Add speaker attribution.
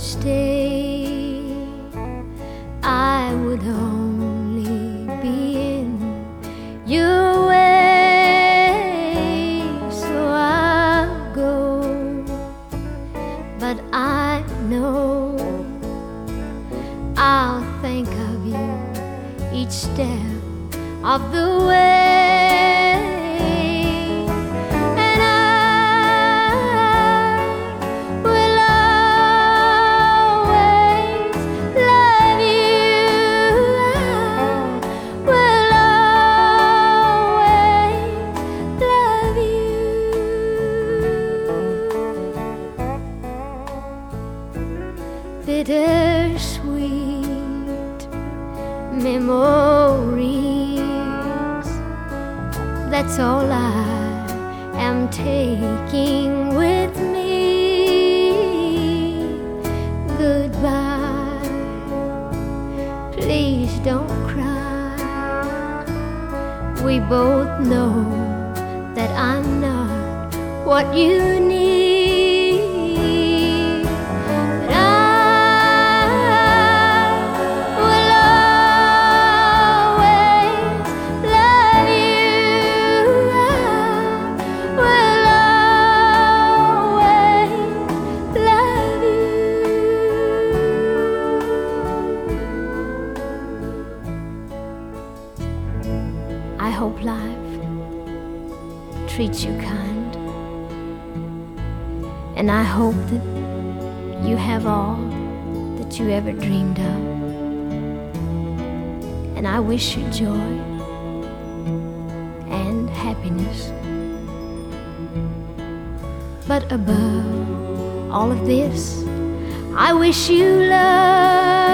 Speaker 1: each day, I would only be in your way. So I'll go, but I know I'll think of you each step of the way. And I will always love you. I will always love you. Bittersweet memories, that's all I am taking with me. Goodbye, please don't cry. We both know that I'm not what you need. But I will always love you. I will always love you. I hope life treats you kind, and I hope that you have all that you ever dreamed of. And I wish you joy and happiness. But above all of this, I wish you love.